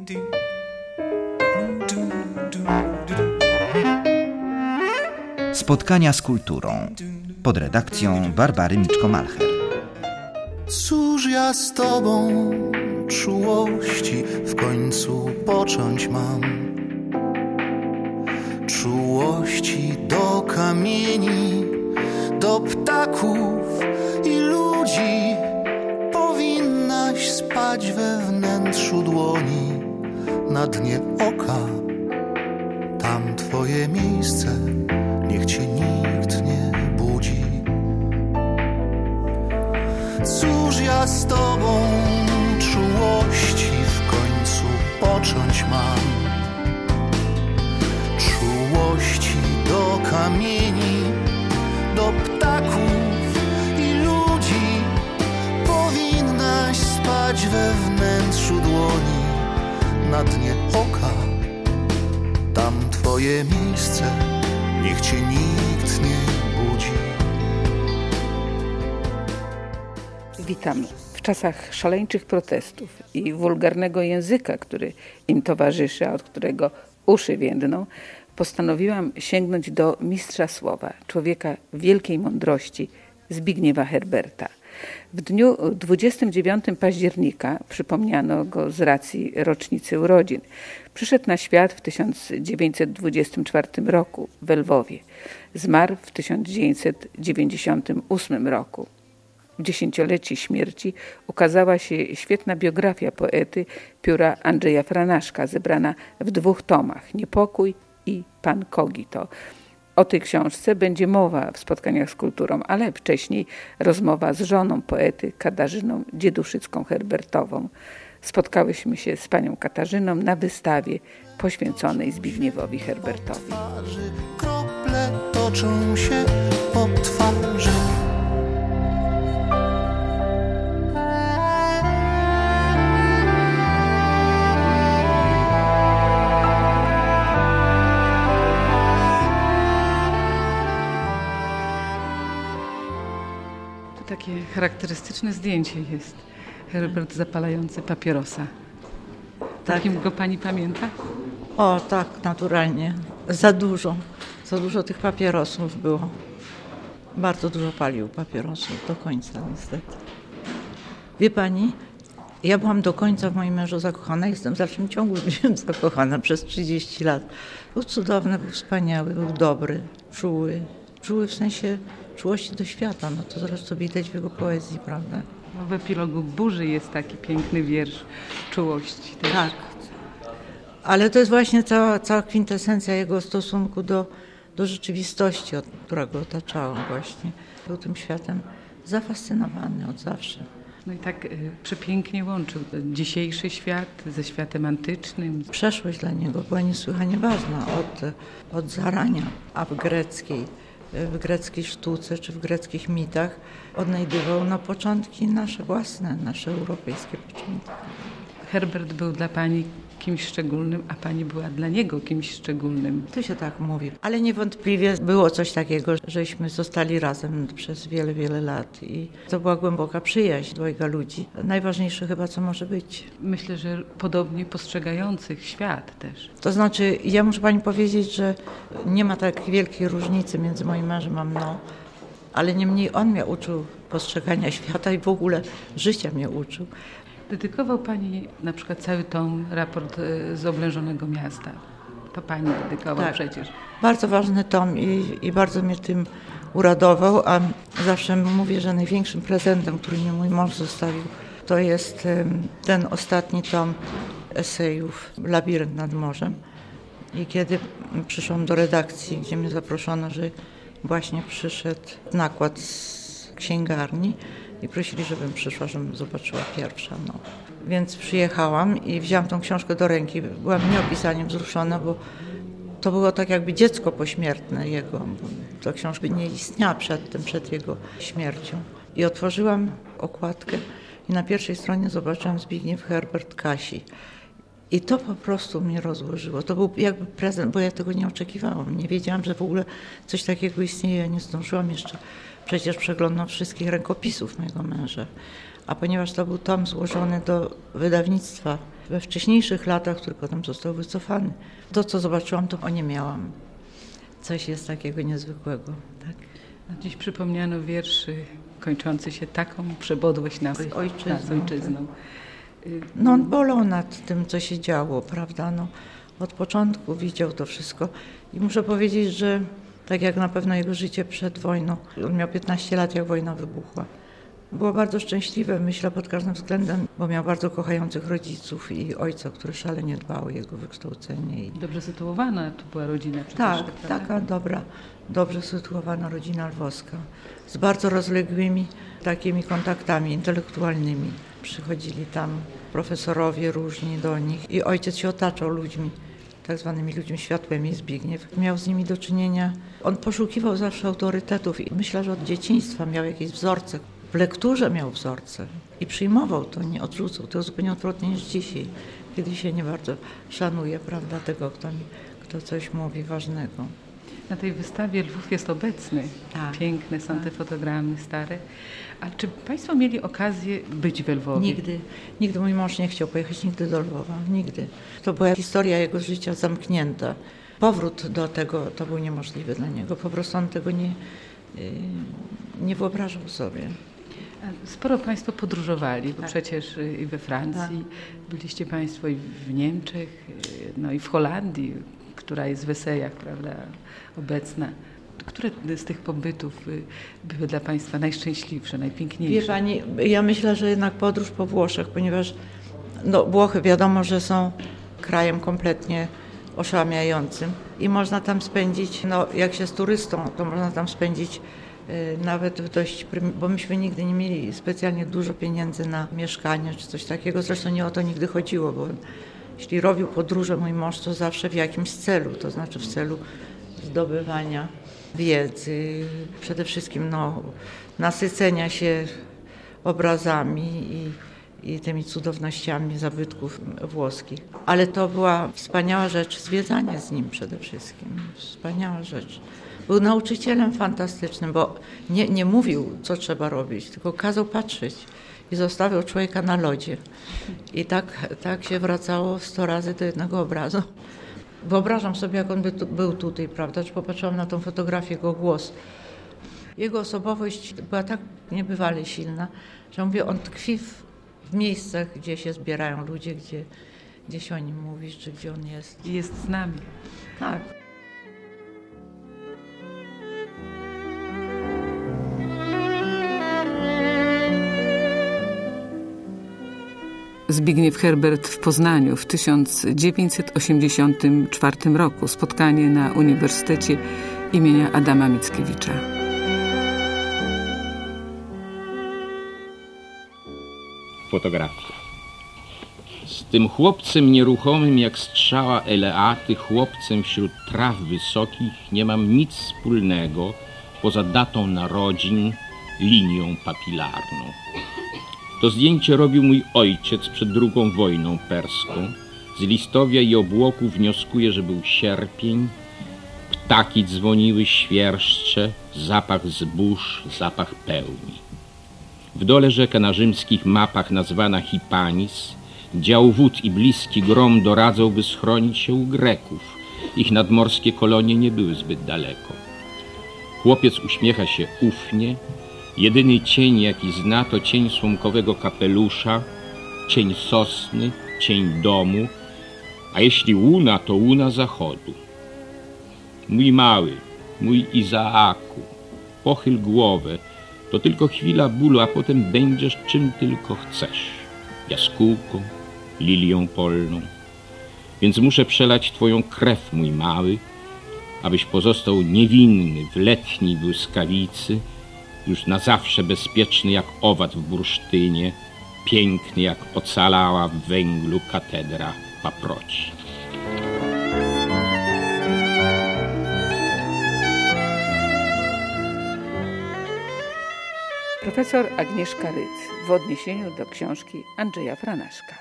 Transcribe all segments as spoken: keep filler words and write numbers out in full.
Spotkania z kulturą pod redakcją Barbary Miczko-Malcher. Cóż ja z tobą czułości w końcu począć mam? Czułości do kamieni, do ptaków i ludzi. Powinnaś spać we wnętrzu dłoni, na dnie oka. Tam twoje miejsce, niech cię nikt nie budzi. Cóż ja z tobą czułości w końcu począć mam? Czułości do kamieni, do ptaków i ludzi. Powinnaś spać we wnętrzu dłoni, na dnie oka. Tam twoje miejsce, niech cię nikt nie budzi. Witam. W czasach szaleńczych protestów i wulgarnego języka, który im towarzyszy, a od którego uszy więdną, postanowiłam sięgnąć do mistrza słowa, człowieka wielkiej mądrości, Zbigniewa Herberta. W dniu dwudziestego dziewiątego października przypomniano go z racji rocznicy urodzin. Przyszedł na świat w tysiąc dziewięćset dwudziestym czwartym roku w Lwowie. Zmarł w tysiąc dziewięćset dziewięćdziesiątym ósmym roku. W dziesięciolecie śmierci ukazała się świetna biografia poety pióra Andrzeja Franaszka, zebrana w dwóch tomach, Niepokój i Pan Kogito. O tej książce będzie mowa w spotkaniach z kulturą, ale wcześniej rozmowa z żoną poety Katarzyną Dzieduszycką-Herbertową. Spotkałyśmy się z panią Katarzyną na wystawie poświęconej Zbigniewowi Herbertowi. Krople toczą się po twarzy. Takie charakterystyczne zdjęcie jest. Herbert zapalający papierosa. Takim tak. Go pani pamięta? O tak, naturalnie. Za dużo. Za dużo tych papierosów było. Bardzo dużo palił papierosów do końca niestety. Wie pani, ja byłam do końca w moim mężu zakochana. Jestem w dalszym ciągu byłem zakochana przez trzydzieści lat. Był cudowny, był wspaniały, był dobry, czuły. Czuły w sensie czułości do świata. No to zresztą widać w jego poezji, prawda? No w epilogu Burzy jest taki piękny wiersz czułości. Też. Tak. Ale to jest właśnie cała, cała kwintesencja jego stosunku do, do rzeczywistości, która go otaczała właśnie. Był tym światem zafascynowany od zawsze. No i tak y, przepięknie łączył dzisiejszy świat ze światem antycznym. Przeszłość dla niego była niesłychanie ważna od, od zarania, a w greckiej, w greckiej sztuce czy w greckich mitach odnajdywał na początki nasze własne, nasze europejskie początki. Herbert był dla pani kimś szczególnym, a pani była dla niego kimś szczególnym. To się tak mówi, ale niewątpliwie było coś takiego, żeśmy zostali razem przez wiele, wiele lat i to była głęboka przyjaźń dwojga ludzi. Najważniejsze chyba, co może być. Myślę, że podobnie postrzegających świat też. To znaczy, ja muszę pani powiedzieć, że nie ma tak wielkiej różnicy między moim mężem a mną, ale niemniej on mnie uczył postrzegania świata i w ogóle życia mnie uczył. Dedykował pani na przykład cały tom Raport z oblężonego miasta. To pani dedykował tak, przecież. Bardzo ważny tom i, i bardzo mnie tym uradował, a zawsze mówię, że największym prezentem, który mi mój mąż zostawił, to jest ten ostatni tom esejów Labirynt nad morzem. I kiedy przyszłam do redakcji, gdzie mnie zaproszono, że właśnie przyszedł nakład z księgarni, i prosili, żebym przyszła, żebym zobaczyła pierwsza. No. Więc przyjechałam i wzięłam tą książkę do ręki. Byłam nieopisaniem wzruszona, bo to było tak jakby dziecko pośmiertne jego. Bo ta książka nie istniała przed tym, przed jego śmiercią. I otworzyłam okładkę i na pierwszej stronie zobaczyłam Zbigniew Herbert Kasi. I to po prostu mnie rozłożyło. To był jakby prezent, bo ja tego nie oczekiwałam. Nie wiedziałam, że w ogóle coś takiego istnieje. Ja nie zdążyłam jeszcze przecież przeglądać wszystkich rękopisów mojego męża. A ponieważ to był tom złożony do wydawnictwa we wcześniejszych latach, który potem został wycofany. To, co zobaczyłam, to oniemiałam. Coś jest takiego niezwykłego. Tak? Dziś przypomniano wiersz kończący się taką przebodłość nas ojczyzną. Nas ojczyzną. No on bolał nad tym, co się działo, prawda? No, od początku widział to wszystko i muszę powiedzieć, że tak jak na pewno jego życie przed wojną, on miał piętnaście lat, jak wojna wybuchła. Było bardzo szczęśliwe, myślę, pod każdym względem, bo miał bardzo kochających rodziców i ojca, który szalenie dbał o jego wykształcenie. I... Dobrze sytuowana to była rodzina. Tak, tak taka dobra, dobrze sytuowana rodzina lwowska, z bardzo rozległymi takimi kontaktami intelektualnymi. Przychodzili tam profesorowie różni do nich i ojciec się otaczał ludźmi, tak zwanymi ludźmi światłymi, Zbigniew. Miał z nimi do czynienia. On poszukiwał zawsze autorytetów i myślę, że od dzieciństwa miał jakieś wzorce. W lekturze miał wzorce i przyjmował to, nie odrzucał. To zupełnie odwrotnie niż dzisiaj, kiedy się nie bardzo szanuje, prawda, tego, kto, mi, kto coś mówi ważnego. Na tej wystawie Lwów jest obecny. Tak, piękne są tak. te fotogramy stare. A czy Państwo mieli okazję być we Lwowie? Nigdy. Nigdy mój mąż nie chciał pojechać nigdy do Lwowa. Nigdy. To była historia jego życia zamknięta. Powrót do tego to był niemożliwy dla niego. Po prostu on tego nie, nie wyobrażał sobie. Sporo Państwo podróżowali, bo tak. przecież i we Francji, tak. byliście Państwo i w Niemczech, no i w Holandii, która jest w esejach, prawda, obecna. Które z tych pobytów były dla Państwa najszczęśliwsze, najpiękniejsze? Wie Pani, ja myślę, że jednak podróż po Włoszech, ponieważ no, Włochy wiadomo, że są krajem kompletnie oszałamiającym i można tam spędzić, no jak się z turystą, to można tam spędzić y, nawet w dość, bo myśmy nigdy nie mieli specjalnie dużo pieniędzy na mieszkanie czy coś takiego, zresztą nie o to nigdy chodziło, bo jeśli robił podróże mój mąż, to zawsze w jakimś celu, to znaczy w celu zdobywania wiedzy, przede wszystkim no, nasycenia się obrazami i, i tymi cudownościami zabytków włoskich. Ale to była wspaniała rzecz, zwiedzanie z nim przede wszystkim. Wspaniała rzecz. Był nauczycielem fantastycznym, bo nie, nie mówił, co trzeba robić, tylko kazał patrzeć i zostawiał człowieka na lodzie. I tak, tak się wracało sto razy do jednego obrazu. Wyobrażam sobie, jak on by tu, był tutaj, prawda, czy popatrzyłam na tą fotografię, jego głos. Jego osobowość była tak niebywale silna, że mówię, on tkwi w, w miejscach, gdzie się zbierają ludzie, gdzie, gdzie się o nim mówi, czy gdzie on jest. I jest z nami. Tak. Zbigniew Herbert w Poznaniu w tysiąc dziewięćset osiemdziesiątym czwartym roku. Spotkanie na Uniwersytecie imienia Adama Mickiewicza. Fotografia. Z tym chłopcem nieruchomym jak strzała Eleaty, chłopcem wśród traw wysokich nie mam nic wspólnego poza datą narodzin, linią papilarną. To zdjęcie robił mój ojciec przed drugą wojną perską. Z listowia i obłoku wnioskuję, że był sierpień. Ptaki dzwoniły świerszcze, zapach zbóż, zapach pełni. W dole rzeka na rzymskich mapach nazwana Hipanis, dział wód i bliski grom doradzał, by schronić się u Greków. Ich nadmorskie kolonie nie były zbyt daleko. Chłopiec uśmiecha się ufnie. Jedyny cień, jaki zna, to cień słomkowego kapelusza, cień sosny, cień domu, a jeśli łuna, to łuna zachodu. Mój mały, mój Izaaku, pochyl głowę, to tylko chwila bólu, a potem będziesz czym tylko chcesz. Jaskółką, lilią polną. Więc muszę przelać twoją krew, mój mały, abyś pozostał niewinny w letniej błyskawicy, już na zawsze bezpieczny jak owad w bursztynie, piękny jak ocalała w węglu katedra paproci. Profesor Agnieszka Rydz w odniesieniu do książki Andrzeja Franaszka.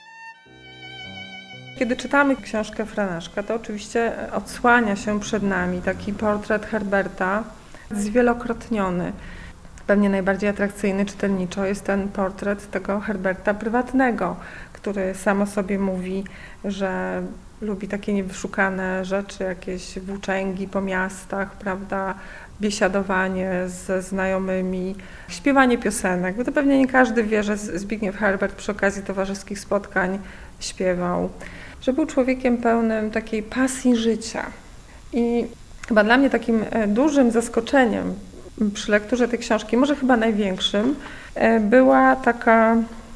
Kiedy czytamy książkę Franaszka, to oczywiście odsłania się przed nami taki portret Herberta zwielokrotniony. Pewnie najbardziej atrakcyjny czytelniczo jest ten portret tego Herberta prywatnego, który sam o sobie mówi, że lubi takie niewyszukane rzeczy, jakieś włóczęgi po miastach, prawda, biesiadowanie ze znajomymi, śpiewanie piosenek, bo to pewnie nie każdy wie, że Zbigniew Herbert przy okazji towarzyskich spotkań śpiewał, że był człowiekiem pełnym takiej pasji życia. I chyba dla mnie takim dużym zaskoczeniem przy lekturze tej książki, może chyba największym, była taka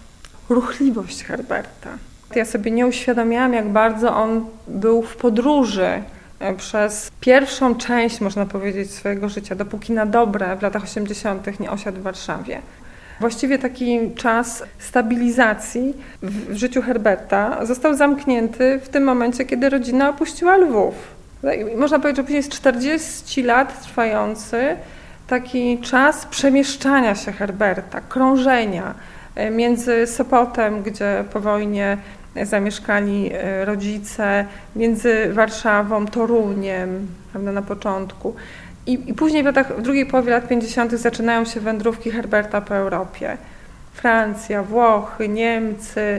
ruchliwość Herberta. Ja sobie nie uświadomiłam, jak bardzo on był w podróży przez pierwszą część, można powiedzieć, swojego życia, dopóki na dobre w latach osiemdziesiątych nie osiadł w Warszawie. Właściwie taki czas stabilizacji w życiu Herberta został zamknięty w tym momencie, kiedy rodzina opuściła Lwów. Można powiedzieć, że później jest czterdzieści lat trwający taki czas przemieszczania się Herberta, krążenia między Sopotem, gdzie po wojnie zamieszkali rodzice, między Warszawą, Toruniem, prawda, na początku. I, I później w, latach, w drugiej połowie lat pięćdziesiątych zaczynają się wędrówki Herberta po Europie. Francja, Włochy, Niemcy,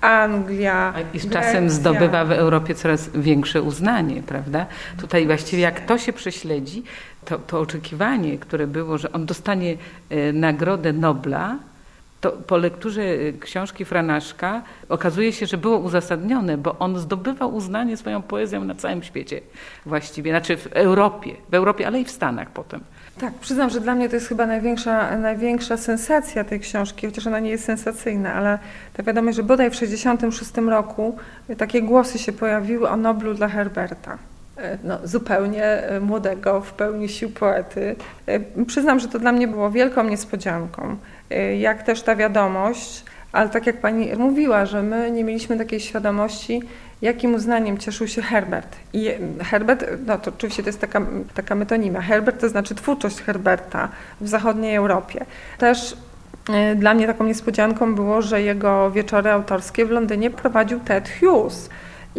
Anglia, I z Grecja. czasem zdobywa w Europie coraz większe uznanie, prawda? Tutaj właściwie jak to się prześledzi, to, to oczekiwanie, które było, że on dostanie e, Nagrodę Nobla, to po lekturze książki Franaszka okazuje się, że było uzasadnione, bo on zdobywał uznanie swoją poezją na całym świecie właściwie, znaczy w Europie, w Europie, ale i w Stanach potem. Tak, przyznam, że dla mnie to jest chyba największa, największa sensacja tej książki, chociaż ona nie jest sensacyjna, ale ta wiadomość, że bodaj w sześćdziesiątym szóstym roku takie głosy się pojawiły o Noblu dla Herberta. No, zupełnie młodego, w pełni sił poety. Przyznam, że to dla mnie było wielką niespodzianką, jak też ta wiadomość, ale tak jak pani mówiła, że my nie mieliśmy takiej świadomości, jakim uznaniem cieszył się Herbert. I Herbert, no to oczywiście to jest taka, taka metonimia. Herbert to znaczy twórczość Herberta w zachodniej Europie. Też dla mnie taką niespodzianką było, że jego wieczory autorskie w Londynie prowadził Ted Hughes.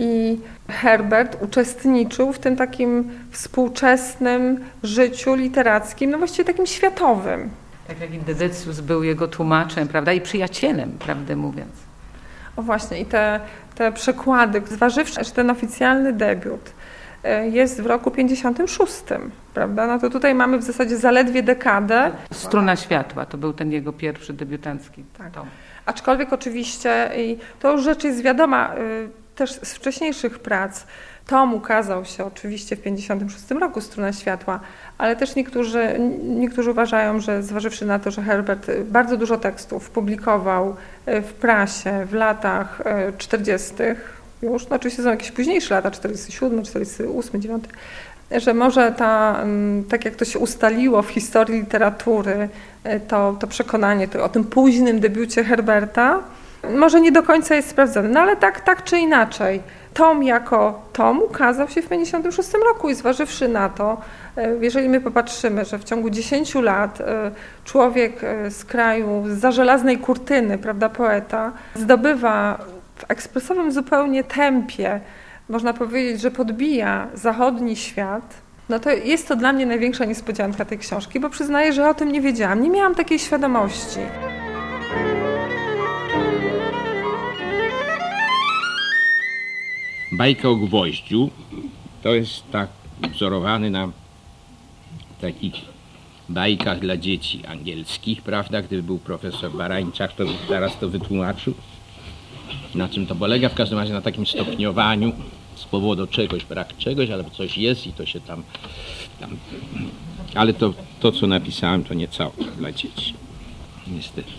I Herbert uczestniczył w tym takim współczesnym życiu literackim, no właściwie takim światowym. Tak jak i Dedecius był jego tłumaczem, prawda, i przyjacielem, prawdę mówiąc. O właśnie, i te, te przekłady, zważywszy, że ten oficjalny debiut jest w roku pięćdziesiątym szóstym, prawda, no to tutaj mamy w zasadzie zaledwie dekadę. Struna światła, to był ten jego pierwszy debiutancki tak. tom. Aczkolwiek oczywiście, i to już rzecz jest wiadoma, też z wcześniejszych prac, tom ukazał się oczywiście w pięćdziesiątym szóstym roku, Struna światła, ale też niektórzy, niektórzy uważają, że zważywszy na to, że Herbert bardzo dużo tekstów publikował w prasie w latach czterdziestych już, no oczywiście są jakieś późniejsze lata, czterdziesty siódmy, czterdziesty ósmy, dziewiąty, że może ta, tak jak to się ustaliło w historii literatury, to, to przekonanie to, o tym późnym debiucie Herberta, może nie do końca jest sprawdzone, no ale tak, tak czy inaczej, tom jako tom ukazał się w pięćdziesiątym szóstym roku i zważywszy na to, jeżeli my popatrzymy, że w ciągu dziesięciu lat człowiek z kraju, zza żelaznej kurtyny, prawda, poeta, zdobywa w ekspresowym zupełnie tempie, można powiedzieć, że podbija zachodni świat, no to jest to dla mnie największa niespodzianka tej książki, bo przyznaję, że o tym nie wiedziałam, nie miałam takiej świadomości. Bajka o gwoździu to jest tak wzorowany na takich bajkach dla dzieci angielskich, prawda? Gdyby był profesor Barańczak, to zaraz to wytłumaczył. Na czym to polega? W każdym razie na takim stopniowaniu z powodu czegoś, brak czegoś, ale coś jest i to się tam... tam. Ale to, to, co napisałem, to nie całkiem dla dzieci. Niestety.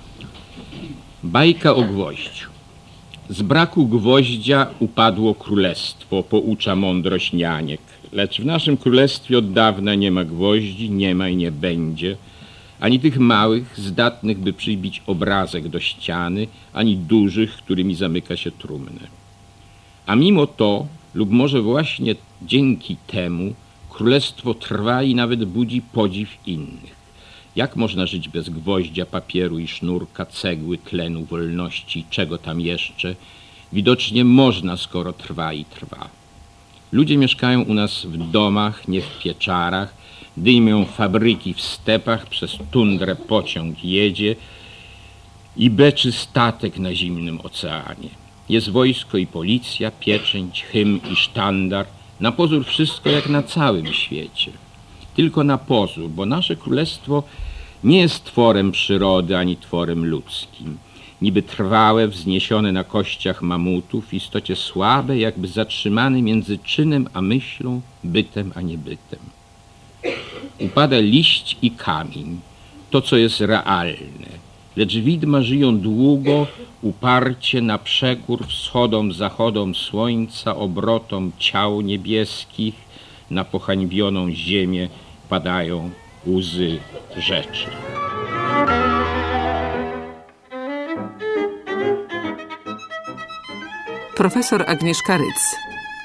Bajka o gwoździu. Z braku gwoździa upadło królestwo, poucza mądrość nianiek. Lecz w naszym królestwie od dawna nie ma gwoździ, nie ma i nie będzie, ani tych małych, zdatnych, by przybić obrazek do ściany, ani dużych, którymi zamyka się trumnę. A mimo to, lub może właśnie dzięki temu, królestwo trwa i nawet budzi podziw innych. Jak można żyć bez gwoździa, papieru i sznurka, cegły, tlenu, wolności, czego tam jeszcze? Widocznie można, skoro trwa i trwa. Ludzie mieszkają u nas w domach, nie w pieczarach, dymią fabryki w stepach, przez tundrę pociąg jedzie i beczy statek na zimnym oceanie. Jest wojsko i policja, pieczęć, hymn i sztandar. Na pozór wszystko jak na całym świecie. Tylko na pozór, bo nasze królestwo nie jest tworem przyrody ani tworem ludzkim. Niby trwałe, wzniesione na kościach mamutów, w istocie słabe, jakby zatrzymane między czynem a myślą, bytem a niebytem. Upada liść i kamień, to co jest realne. Lecz widma żyją długo, uparcie na przekór wschodom, zachodom słońca, obrotom ciał niebieskich, na pohańbioną ziemię padają łzy rzeczy. Profesor Agnieszka Rydz.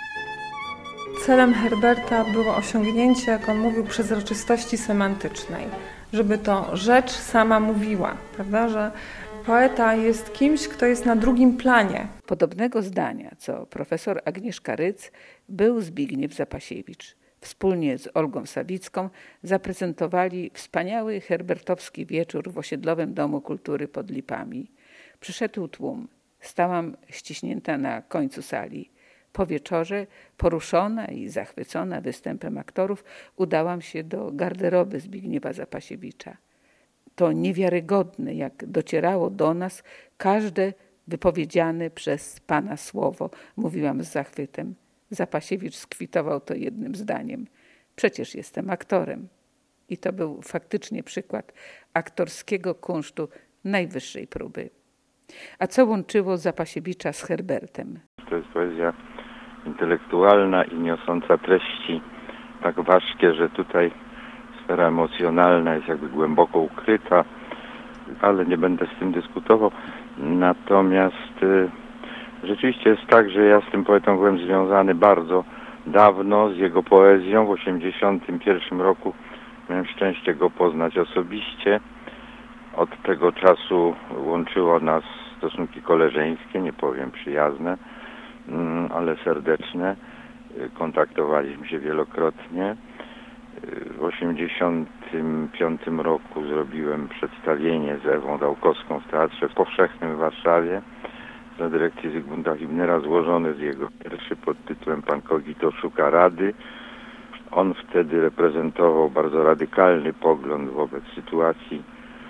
Celem Herberta było osiągnięcie, jak on mówił, przezroczystości semantycznej, żeby to rzecz sama mówiła, prawda, że poeta jest kimś, kto jest na drugim planie. Podobnego zdania, co profesor Agnieszka Rydz, był Zbigniew Zapasiewicz. Wspólnie z Olgą Sawicką zaprezentowali wspaniały herbertowski wieczór w osiedlowym Domu Kultury pod Lipami. Przyszedł tłum. Stałam ściśnięta na końcu sali. Po wieczorze, poruszona i zachwycona występem aktorów, udałam się do garderoby Zbigniewa Zapasiewicza. To niewiarygodne, jak docierało do nas każde wypowiedziane przez pana słowo, mówiłam z zachwytem. Zapasiewicz skwitował to jednym zdaniem. Przecież jestem aktorem. I to był faktycznie przykład aktorskiego kunsztu najwyższej próby. A co łączyło Zapasiewicza z Herbertem? To jest poezja intelektualna i niosąca treści tak ważkie, że tutaj sfera emocjonalna jest jakby głęboko ukryta, ale nie będę z tym dyskutował. Natomiast y, rzeczywiście jest tak, że ja z tym poetą byłem związany bardzo dawno, z jego poezją. W osiemdziesiątym pierwszym roku miałem szczęście go poznać osobiście. Od tego czasu łączyło nas stosunki koleżeńskie, nie powiem przyjazne, ale serdeczne. Kontaktowaliśmy się wielokrotnie. W osiemdziesiątym piątym roku zrobiłem przedstawienie z Ewą Dałkowską w Teatrze Powszechnym w Warszawie za dyrekcji Zygmunta Hibnera, złożony z jego wierszy pod tytułem Pan Kogito szuka rady. On wtedy reprezentował bardzo radykalny pogląd wobec sytuacji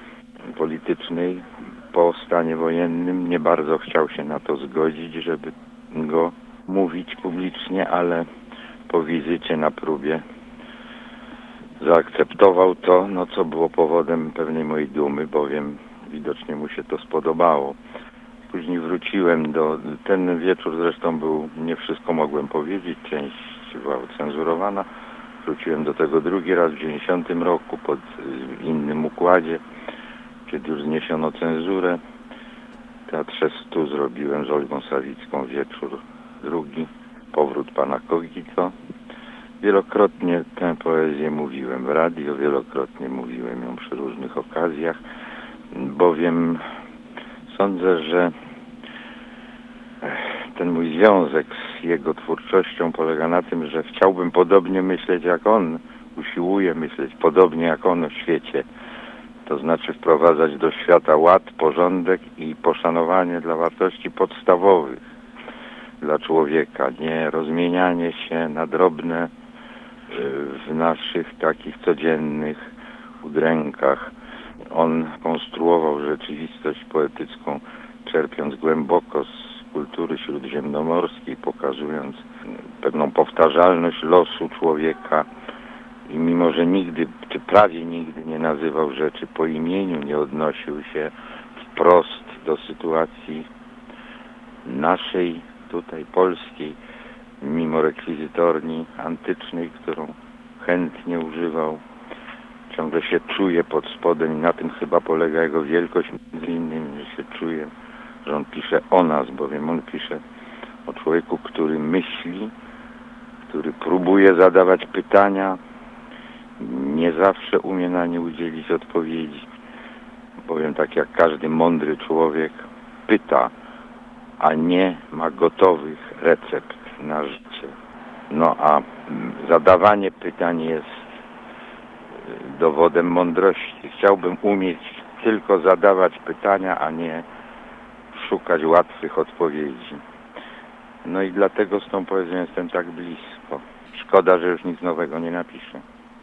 politycznej po stanie wojennym. Nie bardzo chciał się na to zgodzić, żeby go mówić publicznie, ale po wizycie na próbie zaakceptował to, no co było powodem pewnej mojej dumy, bowiem widocznie mu się to spodobało. Później wróciłem do... Ten wieczór zresztą był... Nie wszystko mogłem powiedzieć, część była cenzurowana. Wróciłem do tego drugi raz w dziewięćdziesiątym roku pod innym układzie, kiedy już zniesiono cenzurę. W Teatrze Stu zrobiłem z Olgą Sawicką wieczór drugi, Powrót pana Kogito. Wielokrotnie tę poezję mówiłem w radio, wielokrotnie mówiłem ją przy różnych okazjach, bowiem sądzę, że ten mój związek z jego twórczością polega na tym, że chciałbym podobnie myśleć jak on, usiłuję myśleć podobnie jak on o świecie. To znaczy wprowadzać do świata ład, porządek i poszanowanie dla wartości podstawowych dla człowieka, nie rozmienianie się na drobne w naszych takich codziennych udrękach. On konstruował rzeczywistość poetycką, czerpiąc głęboko z kultury śródziemnomorskiej, pokazując pewną powtarzalność losu człowieka. I mimo, że nigdy, czy prawie nigdy nie nazywał rzeczy po imieniu, nie odnosił się wprost do sytuacji naszej, tutaj polskiej, mimo rekwizytorni antycznej, którą chętnie używał, ciągle się czuje pod spodem i na tym chyba polega jego wielkość, między innymi, że się czuje, że on pisze o nas, bowiem on pisze o człowieku, który myśli, który próbuje zadawać pytania, nie zawsze umie na nie udzielić odpowiedzi, bowiem tak jak każdy mądry człowiek pyta, a nie ma gotowych recept na życie. No a zadawanie pytań jest dowodem mądrości. Chciałbym umieć tylko zadawać pytania, a nie szukać łatwych odpowiedzi. No i dlatego z tą poezją jestem tak blisko. Szkoda, że już nic nowego nie napiszę.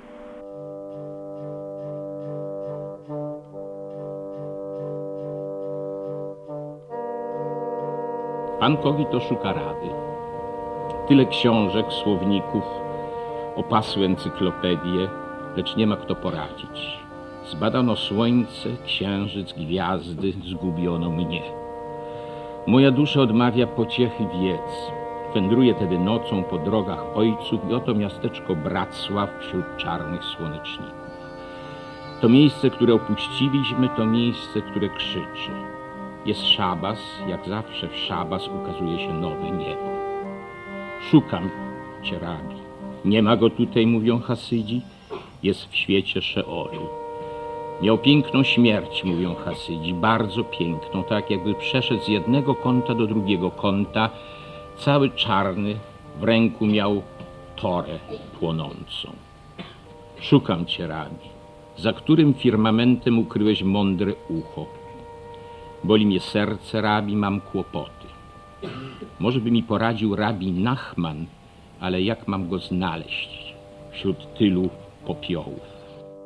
Pan Kogito szuka rady. Tyle książek, słowników, opasłe encyklopedie, lecz nie ma kto poradzić. Zbadano słońce, księżyc, gwiazdy, zgubiono mnie. Moja dusza odmawia pociechy wiedz. Wędruję tedy nocą po drogach ojców i oto miasteczko Bracław wśród czarnych słoneczników. To miejsce, które opuściliśmy, to miejsce, które krzyczy. Jest szabas, jak zawsze w szabas ukazuje się nowe niebo. Szukam cię, Rabi. Nie ma go tutaj, mówią Hasydzi. Jest w świecie Szeolu. Miał piękną śmierć, mówią Hasydzi, bardzo piękną, tak jakby przeszedł z jednego kąta do drugiego kąta, cały czarny, w ręku miał torę płonącą. Szukam cię, Rabi, za którym firmamentem ukryłeś mądre ucho. Boli mnie serce, Rabi, mam kłopoty. Może by mi poradził Rabi Nachman, ale jak mam go znaleźć wśród tylu popiołów?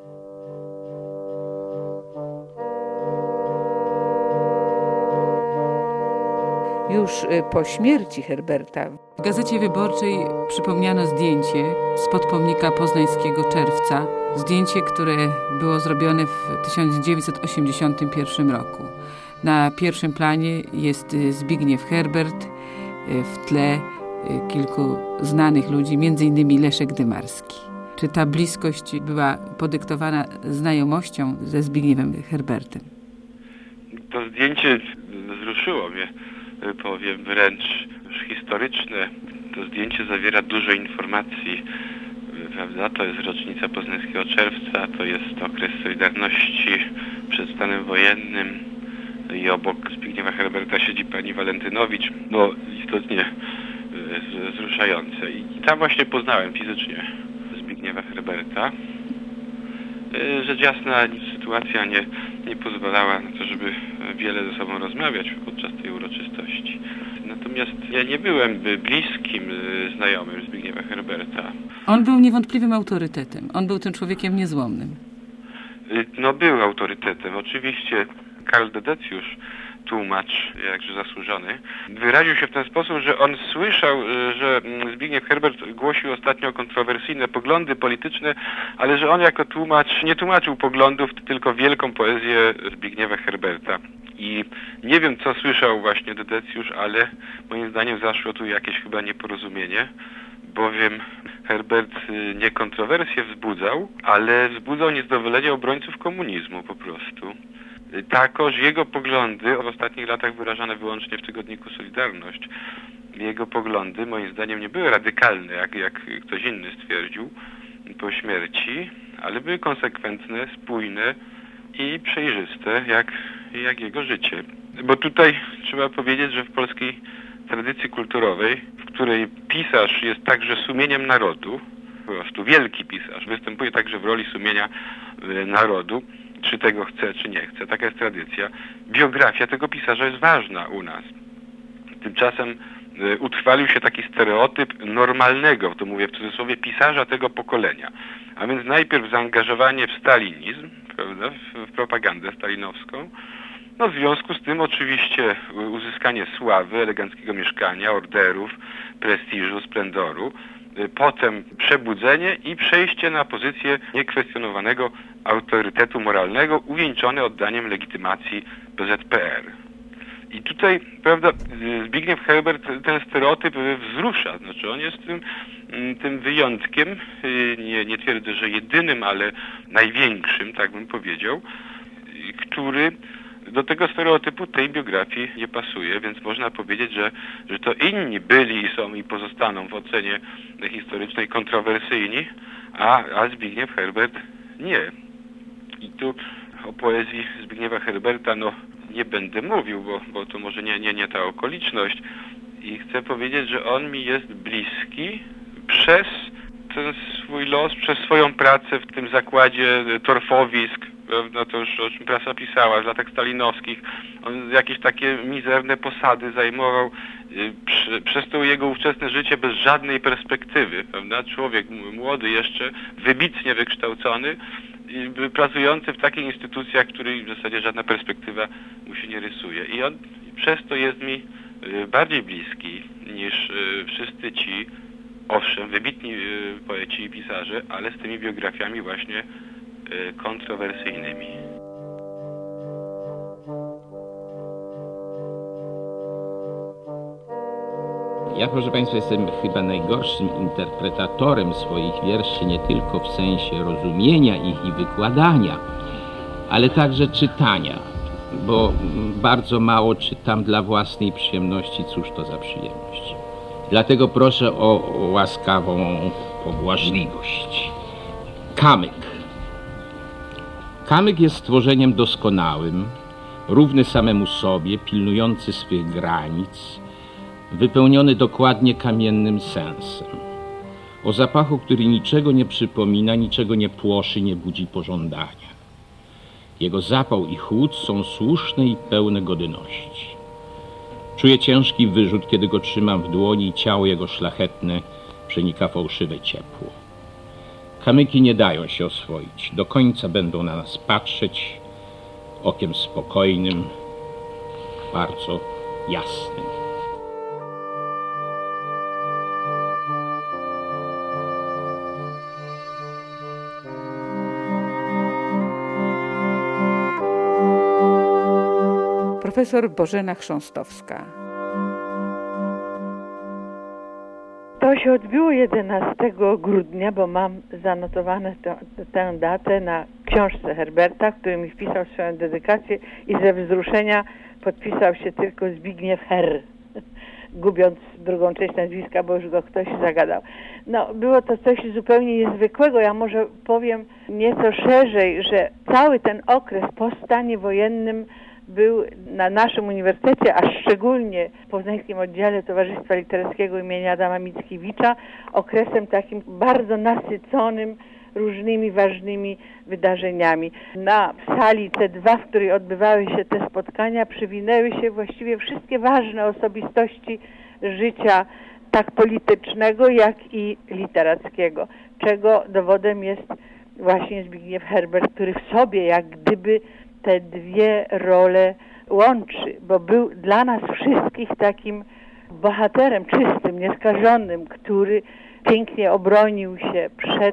Już po śmierci Herberta w Gazecie Wyborczej przypomniano zdjęcie spod pomnika poznańskiego Czerwca. Zdjęcie, które było zrobione w tysiąc dziewięćset osiemdziesiątym pierwszym roku. Na pierwszym planie jest Zbigniew Herbert, w tle kilku znanych ludzi, między innymi Leszek Dymarski. Czy ta bliskość była podyktowana znajomością ze Zbigniewem Herbertem? To zdjęcie wzruszyło mnie, powiem wręcz historyczne. To zdjęcie zawiera dużo informacji, prawda? To jest rocznica poznańskiego Czerwca, to jest okres Solidarności przed stanem wojennym i obok Zbigniewa Herberta siedzi pani Walentynowicz. No istotnie wzruszające. I tam właśnie poznałem fizycznie Zbigniewa Herberta. Rzecz jasna, sytuacja nie, nie pozwalała na to, żeby wiele ze sobą rozmawiać podczas tej uroczystości. Natomiast ja nie byłem bliskim znajomym Zbigniewa Herberta. On był niewątpliwym autorytetem. On był tym człowiekiem niezłomnym. No był autorytetem. Oczywiście Karl Dedecjusz, tłumacz, jakże zasłużony, wyraził się w ten sposób, że on słyszał, że Zbigniew Herbert głosił ostatnio kontrowersyjne poglądy polityczne, ale że on jako tłumacz nie tłumaczył poglądów, tylko wielką poezję Zbigniewa Herberta. I nie wiem, co słyszał właśnie Dedecjusz, ale moim zdaniem zaszło tu jakieś chyba nieporozumienie, bowiem Herbert nie kontrowersje wzbudzał, ale wzbudzał niezadowolenie obrońców komunizmu po prostu. Takoż jego poglądy, w ostatnich latach wyrażane wyłącznie w tygodniku Solidarność, jego poglądy moim zdaniem nie były radykalne, jak, jak ktoś inny stwierdził po śmierci, ale były konsekwentne, spójne i przejrzyste, jak, jak jego życie. Bo tutaj trzeba powiedzieć, że w polskiej tradycji kulturowej, w której pisarz jest także sumieniem narodu, po prostu wielki pisarz, występuje także w roli sumienia narodu, czy tego chce, czy nie chce. Taka jest tradycja. Biografia tego pisarza jest ważna u nas. Tymczasem y, utrwalił się taki stereotyp normalnego, to mówię w cudzysłowie, pisarza tego pokolenia. A więc najpierw zaangażowanie w stalinizm, prawda, w, w propagandę stalinowską. No w związku z tym oczywiście uzyskanie sławy, eleganckiego mieszkania, orderów, prestiżu, splendoru. Potem przebudzenie i przejście na pozycję niekwestionowanego autorytetu moralnego, uwieńczone oddaniem legitymacji P Z P R. I tutaj, prawda, Zbigniew Herbert ten stereotyp wzrusza. Znaczy on jest tym, tym wyjątkiem, nie, nie twierdzę, że jedynym, ale największym, tak bym powiedział, który do tego stereotypu tej biografii nie pasuje, więc można powiedzieć, że, że to inni byli i są i pozostaną w ocenie historycznej kontrowersyjni, a, a Zbigniew Herbert nie. I tu o poezji Zbigniewa Herberta no nie będę mówił, bo, bo to może nie, nie, nie ta okoliczność. I chcę powiedzieć, że on mi jest bliski przez ten swój los, przez swoją pracę w tym zakładzie torfowisk no to już o czym prasa pisała, w latach stalinowskich, on jakieś takie mizerne posady zajmował, Prze, przez to jego ówczesne życie bez żadnej perspektywy, prawda? Człowiek młody jeszcze, wybitnie wykształcony, pracujący w takich instytucjach, w której w zasadzie żadna perspektywa mu się nie rysuje. I on przez to jest mi bardziej bliski niż wszyscy ci, owszem, wybitni poeci i pisarze, ale z tymi biografiami właśnie kontrowersyjnymi. Ja, proszę Państwa, jestem chyba najgorszym interpretatorem swoich wierszy, nie tylko w sensie rozumienia ich i wykładania, ale także czytania, bo bardzo mało czytam dla własnej przyjemności. Cóż to za przyjemność? Dlatego proszę o łaskawą pobłażliwość. Kamyk. Kamyk jest stworzeniem doskonałym, równy samemu sobie, pilnujący swych granic, wypełniony dokładnie kamiennym sensem. O zapachu, który niczego nie przypomina, niczego nie płoszy, nie budzi pożądania. Jego zapał i chłód są słuszne i pełne godności. Czuję ciężki wyrzut, kiedy go trzymam w dłoni i ciało jego szlachetne przenika fałszywe ciepło. Kamyki nie dają się oswoić. Do końca będą na nas patrzeć okiem spokojnym, bardzo jasnym. Profesor Bożena Chrząstowska. To się odbyło jedenastego grudnia, bo mam zanotowane tę, tę datę na książce Herberta, który mi wpisał swoją dedykację i ze wzruszenia podpisał się tylko Zbigniew Herr, gubiąc drugą część nazwiska, bo już go ktoś zagadał. No, było to coś zupełnie niezwykłego. Ja może powiem nieco szerzej, że cały ten okres po stanie wojennym był na naszym uniwersytecie, a szczególnie w Poznańskim Oddziale Towarzystwa Literackiego imienia Adama Mickiewicza, okresem takim bardzo nasyconym różnymi ważnymi wydarzeniami. Na sali C dwa, w której odbywały się te spotkania, przywinęły się właściwie wszystkie ważne osobistości życia tak politycznego, jak i literackiego, czego dowodem jest właśnie Zbigniew Herbert, który w sobie jak gdyby te dwie role łączy, bo był dla nas wszystkich takim bohaterem czystym, nieskażonym, który pięknie obronił się przed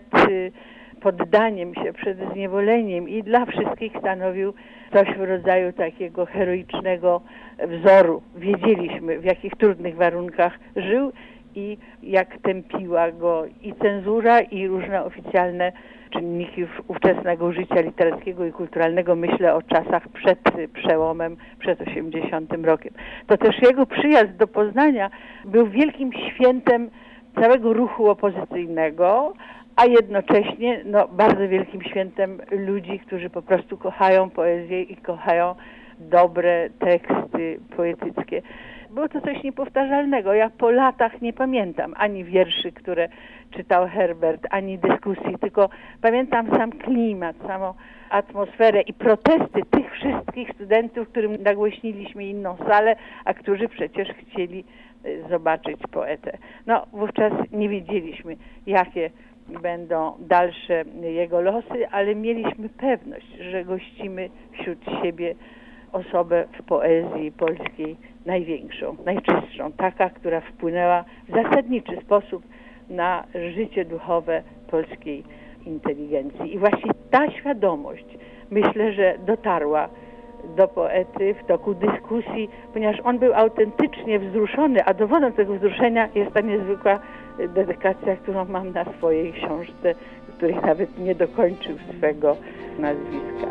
poddaniem się, przed zniewoleniem i dla wszystkich stanowił coś w rodzaju takiego heroicznego wzoru. Wiedzieliśmy, w jakich trudnych warunkach żył i jak tępiła go i cenzura, i różne oficjalne czynniki ówczesnego życia literackiego i kulturalnego. Myślę o czasach przed przełomem, przed osiemdziesiątym rokiem. To też jego przyjazd do Poznania był wielkim świętem całego ruchu opozycyjnego, a jednocześnie no, bardzo wielkim świętem ludzi, którzy po prostu kochają poezję i kochają dobre teksty poetyckie. Było to coś niepowtarzalnego. Ja po latach nie pamiętam ani wierszy, które czytał Herbert, ani dyskusji, tylko pamiętam sam klimat, samą atmosferę i protesty tych wszystkich studentów, którym nagłośniliśmy inną salę, a którzy przecież chcieli zobaczyć poetę. No, wówczas nie wiedzieliśmy, jakie będą dalsze jego losy, ale mieliśmy pewność, że gościmy wśród siebie osobę w poezji polskiej największą, najczystszą, taka, która wpłynęła w zasadniczy sposób na życie duchowe polskiej inteligencji. I właśnie ta świadomość, myślę, że dotarła do poety w toku dyskusji, ponieważ on był autentycznie wzruszony, a dowodem tego wzruszenia jest ta niezwykła dedykacja, którą mam na swojej książce, której nawet nie dokończył swego nazwiska.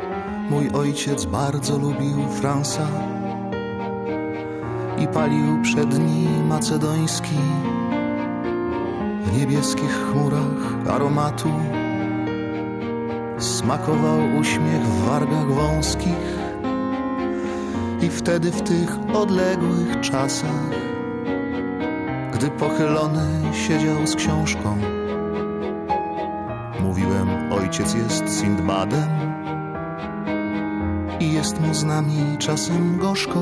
Mój ojciec bardzo lubił Fransa i palił przedni macedoński w niebieskich chmurach aromatu. Smakował uśmiech w wargach wąskich i wtedy w tych odległych czasach, gdy pochylony siedział z książką, mówiłem, ojciec jest Sindbadem, i jest mu z nami czasem gorzko.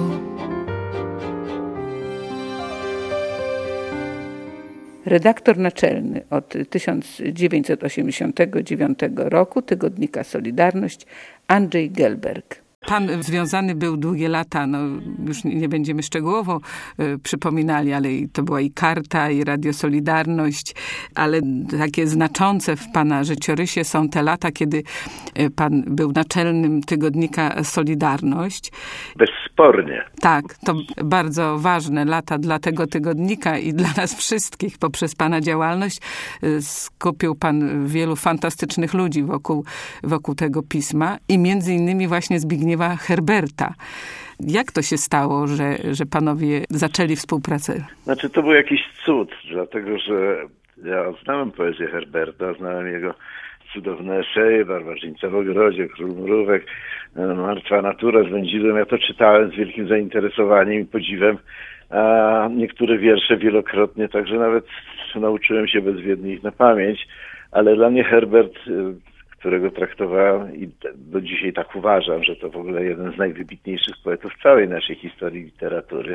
Redaktor naczelny od tysiąc dziewięćset osiemdziesiątego dziewiątego roku tygodnika Solidarność Andrzej Gelberg. Pan związany był długie lata, no już nie będziemy szczegółowo y, przypominali, ale to była i Karta, i Radio Solidarność, ale takie znaczące w pana życiorysie są te lata, kiedy y, pan był naczelnym tygodnika Solidarność. Bezspornie. Tak, to bardzo ważne lata dla tego tygodnika i dla nas wszystkich. Poprzez pana działalność y, skupił pan wielu fantastycznych ludzi wokół, wokół tego pisma i między innymi właśnie Zbigniewa Herberta. Jak to się stało, że, że panowie zaczęli współpracę? Znaczy to był jakiś cud, dlatego że ja znałem poezję Herberta, znałem jego cudowne eseje, Barbarzyńca w ogrodzie, Król Mrówek, Martwa natura, Zwędziłem. Ja to czytałem z wielkim zainteresowaniem i podziwem, a niektóre wiersze wielokrotnie, także nawet nauczyłem się bezwiednie ich na pamięć, ale dla mnie Herbert, którego traktowałem i do dzisiaj tak uważam, że to w ogóle jeden z najwybitniejszych poetów całej naszej historii literatury,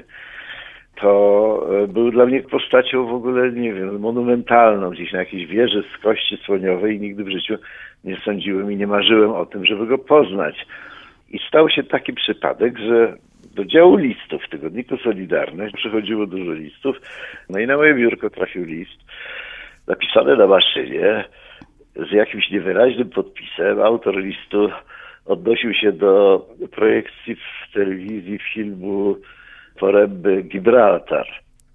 to był dla mnie postacią w ogóle, nie wiem, monumentalną, gdzieś na jakiejś wieży z kości słoniowej i nigdy w życiu nie sądziłem i nie marzyłem o tym, żeby go poznać. I stał się taki przypadek, że do działu listów w tygodniku Solidarność przychodziło dużo listów, no i na moje biurko trafił list napisany na maszynie, z jakimś niewyraźnym podpisem. Autor listu odnosił się do projekcji w telewizji filmu Poręby Gibraltar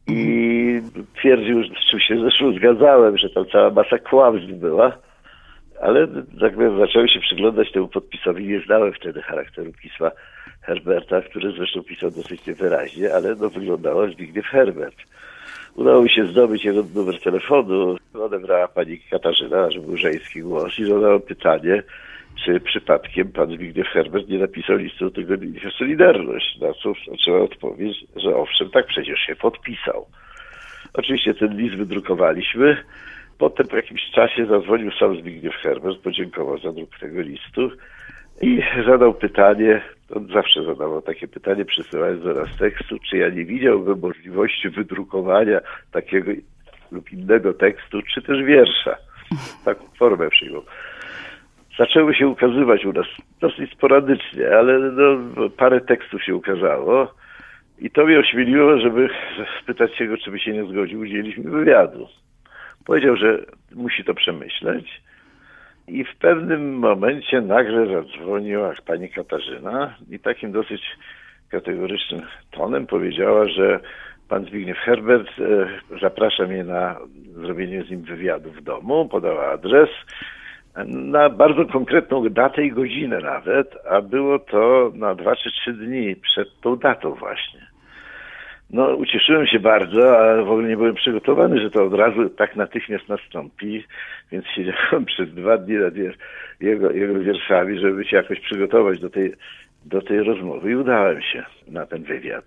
i twierdził, z czym się zresztą zgadzałem, że tam cała masa kłamstw była, ale tak powiem, zacząłem się przyglądać temu podpisowi. Nie znałem wtedy charakteru pisma Herberta, który zresztą pisał dosyć niewyraźnie, ale no, wyglądało Zbigniew Herbert. Udało mi się zdobyć jego numer telefonu. Odebrała pani Katarzyna, że był żeński głos i zadała pytanie, czy przypadkiem pan Zbigniew Herbert nie napisał listu do tygodnika Solidarność. Na co trzeba odpowiedzieć, że owszem, tak przecież się podpisał. Oczywiście ten list wydrukowaliśmy. Potem po jakimś czasie zadzwonił sam Zbigniew Herbert, podziękował za druk tego listu i zadał pytanie, on zawsze zadawał takie pytanie, przysyłając do nas tekstu, czy ja nie widziałbym możliwości wydrukowania takiego lub innego tekstu, czy też wiersza. Taką formę przyjął. Zaczęły się ukazywać u nas dosyć sporadycznie, ale no, parę tekstów się ukazało i to mnie ośmieliło, żeby spytać się go, czy by się nie zgodził, udzieliśmy wywiadu. Powiedział, że musi to przemyśleć. I w pewnym momencie nagle zadzwoniła pani Katarzyna i takim dosyć kategorycznym tonem powiedziała, że pan Zbigniew Herbert e, zaprasza mnie na zrobienie z nim wywiadu w domu, podała adres, na bardzo konkretną datę i godzinę nawet, a było to na dwa czy trzy dni przed tą datą właśnie. No, ucieszyłem się bardzo, ale w ogóle nie byłem przygotowany, że to od razu tak natychmiast nastąpi, więc siedziałem przez dwa dni nad jego, jego wierszami, żeby się jakoś przygotować do tej, do tej rozmowy i udałem się na ten wywiad.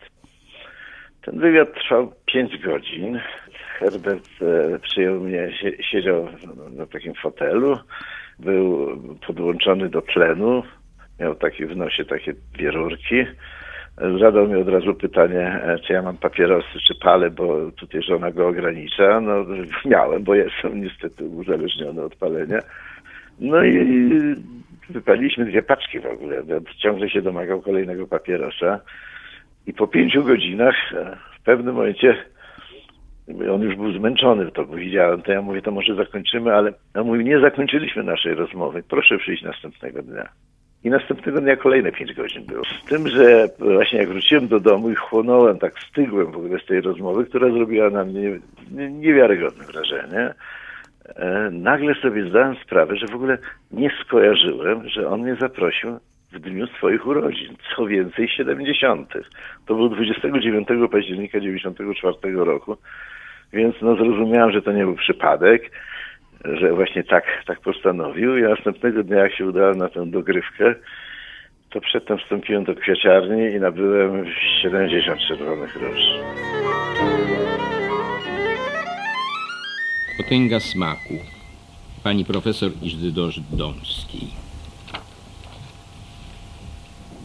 Ten wywiad trwał pięć godzin. Herbert e, przyjął mnie, siedział na takim fotelu, był podłączony do tlenu, miał takie w nosie takie dwie rurki. Zadał mi od razu pytanie, czy ja mam papierosy, czy palę, bo tutaj żona go ogranicza. No miałem, bo jestem niestety uzależniony od palenia. No i wypaliliśmy dwie paczki w ogóle. Ciągle się domagał kolejnego papierosa. I po pięciu godzinach w pewnym momencie on już był zmęczony, to go widziałem. To ja mówię, to może zakończymy, ale on mówi, nie zakończyliśmy naszej rozmowy. Proszę przyjść następnego dnia. I następnego dnia kolejne pięć godzin było. Z tym, że właśnie jak wróciłem do domu i chłonąłem, tak stygłem w ogóle z tej rozmowy, która zrobiła na mnie niewiarygodne wrażenie, nagle sobie zdałem sprawę, że w ogóle nie skojarzyłem, że on mnie zaprosił w dniu swoich urodzin, co więcej siedemdziesiątych. To był dwudziestego dziewiątego października dziewięćdziesiątego czwartego roku, więc no zrozumiałem, że to nie był przypadek, że właśnie tak, tak postanowił. I następnego dnia, jak się udałem na tę dogrywkę, to przedtem wstąpiłem do kwiaciarni i nabyłem siedemdziesiąt czerwonych róż. Potęga smaku. Pani profesor Iżdydorz Domskiej.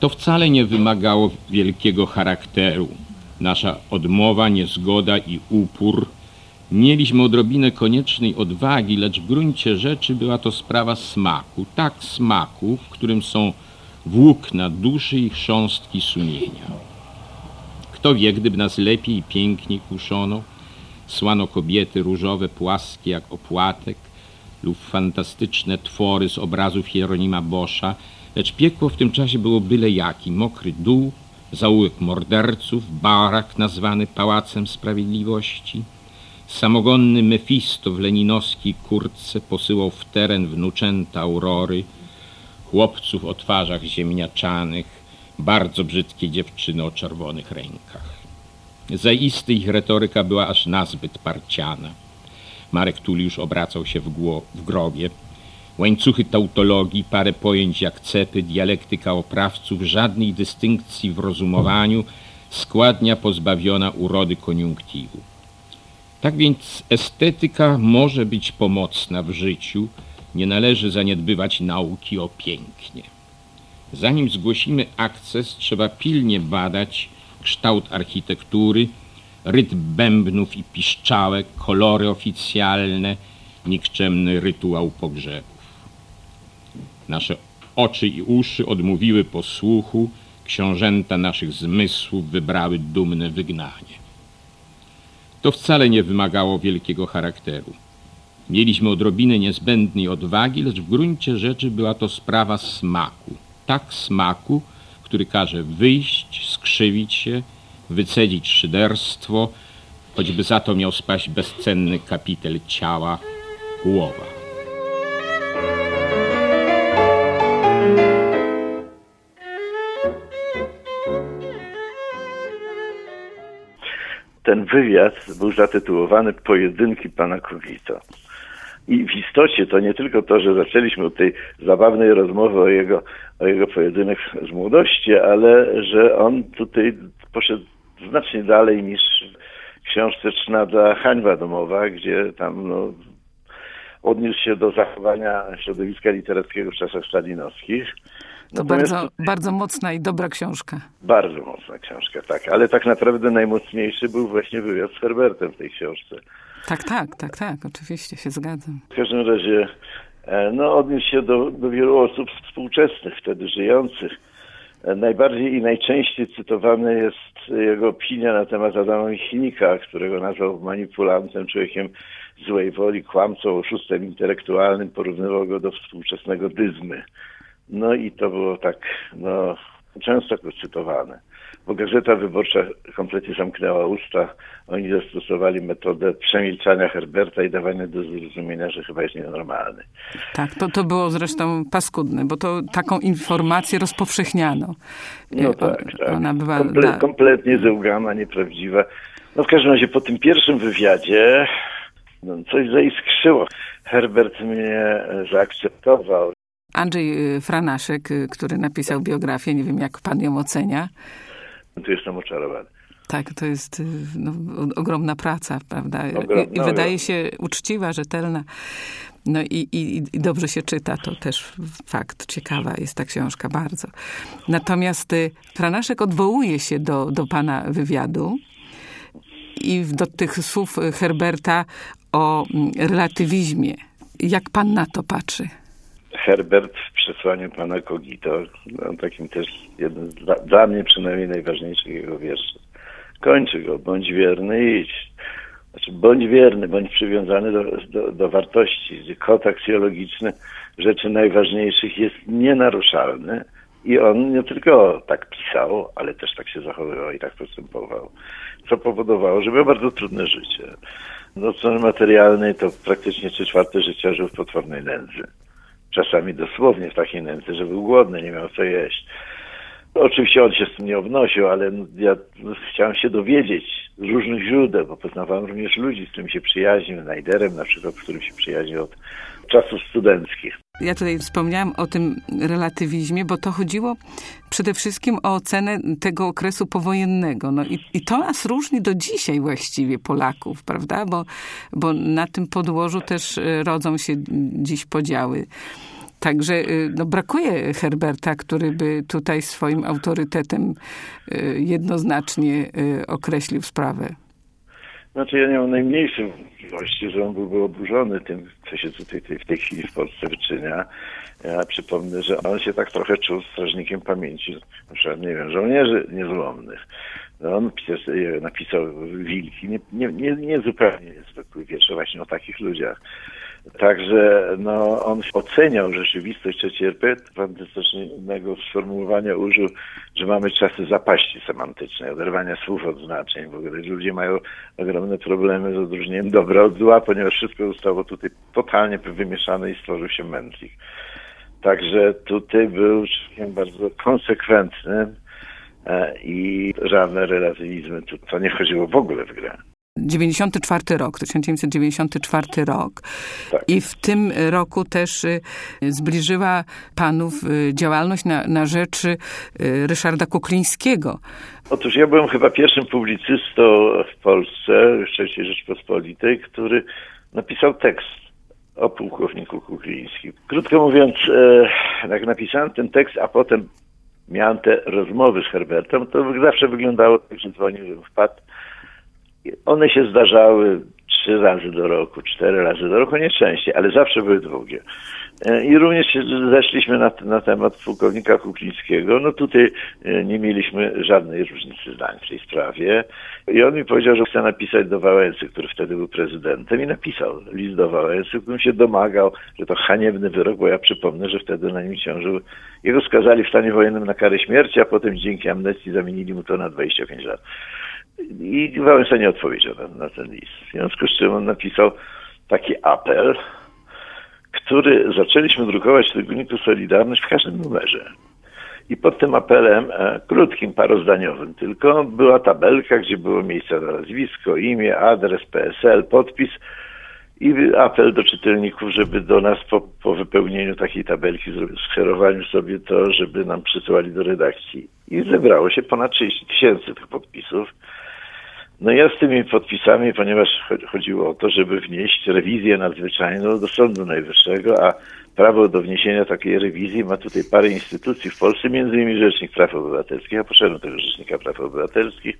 To wcale nie wymagało wielkiego charakteru. Nasza odmowa, niezgoda i upór. Mieliśmy odrobinę koniecznej odwagi, lecz w gruncie rzeczy była to sprawa smaku. Tak smaku, w którym są włókna duszy i chrząstki sumienia. Kto wie, gdyby nas lepiej i piękniej kuszono, słano kobiety różowe, płaskie jak opłatek lub fantastyczne twory z obrazów Jeronima Boscha, lecz piekło w tym czasie było byle jaki, mokry dół, zaułek morderców, barak nazwany Pałacem Sprawiedliwości. Samogonny Mefisto w leninowskiej kurtce posyłał w teren wnuczęta Aurory, chłopców o twarzach ziemniaczanych, bardzo brzydkie dziewczyny o czerwonych rękach. Zaiste ich retoryka była aż nazbyt parciana. Marek Tuliusz obracał się w, gło- w grobie. Łańcuchy tautologii, parę pojęć jak cepy, dialektyka oprawców, żadnej dystynkcji w rozumowaniu, składnia pozbawiona urody koniunktywu. Tak więc estetyka może być pomocna w życiu, nie należy zaniedbywać nauki o pięknie. Zanim zgłosimy akces, trzeba pilnie badać kształt architektury, rytm bębnów i piszczałek, kolory oficjalne, nikczemny rytuał pogrzebów. Nasze oczy i uszy odmówiły posłuchu, książęta naszych zmysłów wybrały dumne wygnanie. To wcale nie wymagało wielkiego charakteru. Mieliśmy odrobinę niezbędnej odwagi, lecz w gruncie rzeczy była to sprawa smaku. Tak smaku, który każe wyjść, skrzywić się, wycedzić szyderstwo, choćby za to miał spaść bezcenny kapitel ciała, głowa. Ten wywiad był zatytułowany Pojedynki pana Kogito. I w istocie to nie tylko to, że zaczęliśmy od tej zabawnej rozmowy o jego, o jego pojedynek z młodości, ale że on tutaj poszedł znacznie dalej niż w książce Czcznada Hańba domowa, gdzie tam no, odniósł się do zachowania środowiska literackiego w czasach stalinowskich. To bardzo, bardzo mocna i dobra książka. Bardzo mocna książka, tak. Ale tak naprawdę najmocniejszy był właśnie wywiad z Herbertem w tej książce. Tak, tak, tak, tak. Oczywiście się zgadzam. W każdym razie no, odniósł się do, do wielu osób współczesnych, wtedy żyjących. Najbardziej i najczęściej cytowana jest jego opinia na temat Adama Michnika, którego nazwał manipulantem, człowiekiem złej woli, kłamcą, oszustem intelektualnym. Porównywał go do współczesnego Dyzmy. No i to było tak, no, często cytowane. Bo Gazeta Wyborcza kompletnie zamknęła usta. Oni zastosowali metodę przemilczania Herberta i dawania do zrozumienia, że chyba jest nienormalny. Tak, to, to było zresztą paskudne, bo to taką informację rozpowszechniano. No tak, tak. Ona była Komple- da... kompletnie zełgana, nieprawdziwa. No w każdym razie po tym pierwszym wywiadzie no, coś zaiskrzyło. Herbert mnie zaakceptował. Andrzej Franaszek, który napisał biografię, nie wiem jak pan ją ocenia. Tu jestem oczarowany. Tak, to jest no, ogromna praca, prawda? Ogromna, I, i wydaje się uczciwa, rzetelna. No i, i, i dobrze się czyta, to też fakt. Ciekawa jest ta książka bardzo. Natomiast Franaszek odwołuje się do, do pana wywiadu i do tych słów Herberta o relatywizmie. Jak pan na to patrzy? Herbert w przesłaniu pana Kogito, no, takim też jednym z, dla, dla mnie przynajmniej najważniejszych jego wierszy. Kończy go, bądź wierny i idź. Znaczy, bądź wierny, bądź przywiązany do, do, do wartości, gdzie kod aksjologiczny rzeczy najważniejszych jest nienaruszalny i on nie tylko tak pisał, ale też tak się zachowywał i tak postępował, co powodowało, że miał bardzo trudne życie. No, od strony materialnej to praktycznie trzy czwarte życia żył w potwornej nędzy. Czasami dosłownie w takiej nędzy, że był głodny, nie miał co jeść. Oczywiście on się z tym nie obnosił, ale ja chciałem się dowiedzieć z różnych źródeł, bo poznawałem również ludzi, z którymi się przyjaźnił, Najderem na przykład, z którym się przyjaźnił od czasów studenckich. Ja tutaj wspomniałam o tym relatywizmie, bo to chodziło przede wszystkim o ocenę tego okresu powojennego. No i, i to nas różni do dzisiaj właściwie Polaków, prawda? Bo, bo na tym podłożu też rodzą się dziś podziały. Także no, brakuje Herberta, który by tutaj swoim autorytetem jednoznacznie określił sprawę. Znaczy ja nie mam najmniejszej wątpliwości, że on byłby oburzony tym, co się tutaj w tej chwili w Polsce wyczynia. Ja przypomnę, że on się tak trochę czuł strażnikiem pamięci, na przykład, nie wiem, żołnierzy niezłomnych. No on napisał Wilki, nie, nie, nie, nie zupełnie niezwykły wiersz właśnie o takich ludziach. Także no, on oceniał rzeczywistość trzeciej R P, fantastycznego sformułowania użył, że mamy czasy zapaści semantycznej, oderwania słów od znaczeń. W ogóle ludzie mają ogromne problemy z odróżnieniem dobra od zła, ponieważ wszystko zostało tutaj totalnie wymieszane i stworzył się mętlik. Także tutaj był człowiekiem bardzo konsekwentnym i żadne relatywizmy, to nie wchodziło w ogóle w grę. dziewięćdziesiąty czwarty rok, tysiąc dziewięćset dziewięćdziesiąty czwarty rok. Tak. I w tym roku też zbliżyła panów działalność na, na rzecz Ryszarda Kuklińskiego. Otóż ja byłem chyba pierwszym publicystą w Polsce, w trzeciej Rzeczpospolitej, który napisał tekst o pułkowniku Kuklińskim. Krótko mówiąc, jak napisałem ten tekst, a potem miałem te rozmowy z Herbertem, to zawsze wyglądało tak, że dzwonił, że wpadł. One się zdarzały trzy razy do roku, cztery razy do roku, nie częściej, ale zawsze były długie. I również zeszliśmy na, na temat pułkownika Kuklińskiego. No tutaj nie mieliśmy żadnej różnicy zdań w tej sprawie. I on mi powiedział, że chce napisać do Wałęsy, który wtedy był prezydentem, i napisał list do Wałęsy, w którym się domagał, że to haniebny wyrok, bo ja przypomnę, że wtedy na nim ciążył. Jego skazali w stanie wojennym na karę śmierci, a potem dzięki amnestii zamienili mu to na dwadzieścia pięć lat. I Wałęsa nie odpowiedział na, na ten list. W związku z czym on napisał taki apel, który zaczęliśmy drukować w tygodniku Solidarność w każdym numerze. I pod tym apelem, e, krótkim, parozdaniowym tylko, była tabelka, gdzie było miejsce na nazwisko, imię, adres, P S L, podpis i apel do czytelników, żeby do nas po, po wypełnieniu takiej tabelki, skserowaniu sobie to, żeby nam przysyłali do redakcji. I zebrało się ponad trzydzieści tysięcy tych podpisów. No ja z tymi podpisami, ponieważ chodziło o to, żeby wnieść rewizję nadzwyczajną do Sądu Najwyższego, a prawo do wniesienia takiej rewizji ma tutaj parę instytucji w Polsce, między innymi Rzecznik Praw Obywatelskich. Ja poszedłem do tego Rzecznika Praw Obywatelskich